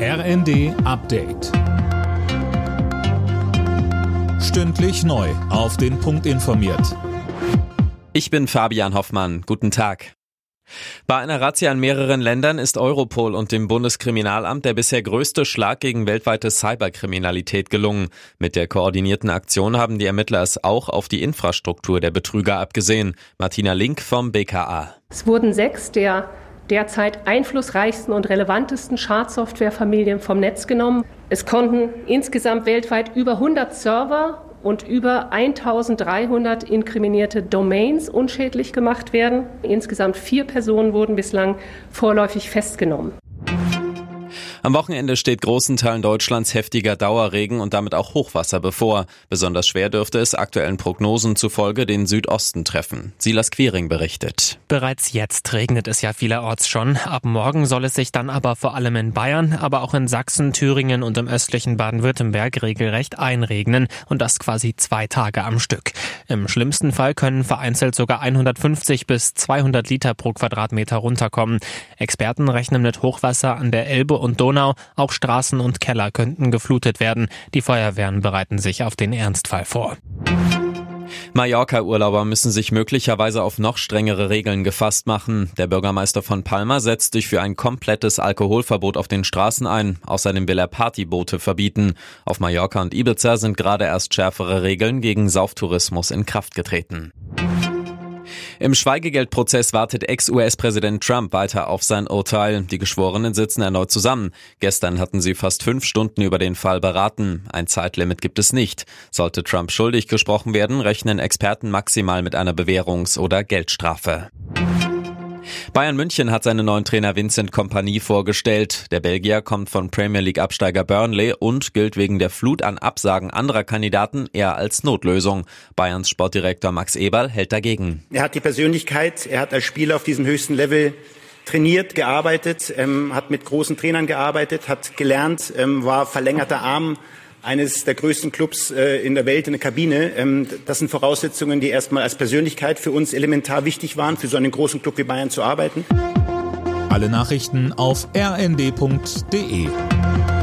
RND Update. Stündlich neu auf den Punkt informiert. Ich bin Fabian Hoffmann. Guten Tag. Bei einer Razzia in mehreren Ländern ist Europol und dem Bundeskriminalamt der bisher größte Schlag gegen weltweite Cyberkriminalität gelungen. Mit der koordinierten Aktion haben die Ermittler es auch auf die Infrastruktur der Betrüger abgesehen. Martina Link vom BKA. Es wurden 6 der derzeit einflussreichsten und relevantesten Schadsoftwarefamilien vom Netz genommen. Es konnten insgesamt weltweit über 100 Server und über 1300 inkriminierte Domains unschädlich gemacht werden. Insgesamt 4 Personen wurden bislang vorläufig festgenommen. Am Wochenende steht großen Teilen Deutschlands heftiger Dauerregen und damit auch Hochwasser bevor. Besonders schwer dürfte es aktuellen Prognosen zufolge den Südosten treffen. Silas Quiring berichtet. Bereits jetzt regnet es ja vielerorts schon. Ab morgen soll es sich dann aber vor allem in Bayern, aber auch in Sachsen, Thüringen und im östlichen Baden-Württemberg regelrecht einregnen. Und das quasi 2 Tage am Stück. Im schlimmsten Fall können vereinzelt sogar 150 bis 200 Liter pro Quadratmeter runterkommen. Experten rechnen mit Hochwasser an der Elbe und Donau. Auch Straßen und Keller könnten geflutet werden. Die Feuerwehren bereiten sich auf den Ernstfall vor. Mallorca-Urlauber müssen sich möglicherweise auf noch strengere Regeln gefasst machen. Der Bürgermeister von Palma setzt sich für ein komplettes Alkoholverbot auf den Straßen ein. Außerdem will er Partyboote verbieten. Auf Mallorca und Ibiza sind gerade erst schärfere Regeln gegen Sauftourismus in Kraft getreten. Im Schweigegeldprozess wartet Ex-US-Präsident Trump weiter auf sein Urteil. Die Geschworenen sitzen erneut zusammen. Gestern hatten sie fast 5 Stunden über den Fall beraten. Ein Zeitlimit gibt es nicht. Sollte Trump schuldig gesprochen werden, rechnen Experten maximal mit einer Bewährungs- oder Geldstrafe. Bayern München hat seinen neuen Trainer Vincent Kompany vorgestellt. Der Belgier kommt von Premier League-Absteiger Burnley und gilt wegen der Flut an Absagen anderer Kandidaten eher als Notlösung. Bayerns Sportdirektor Max Eberl hält dagegen. Er hat die Persönlichkeit, er hat als Spieler auf diesem höchsten Level trainiert, gearbeitet, hat mit großen Trainern gearbeitet, hat gelernt, war verlängerter Arm eines der größten Clubs in der Welt in der Kabine. Das sind Voraussetzungen, die erstmal als Persönlichkeit für uns elementar wichtig waren, für so einen großen Club wie Bayern zu arbeiten. Alle Nachrichten auf rnd.de.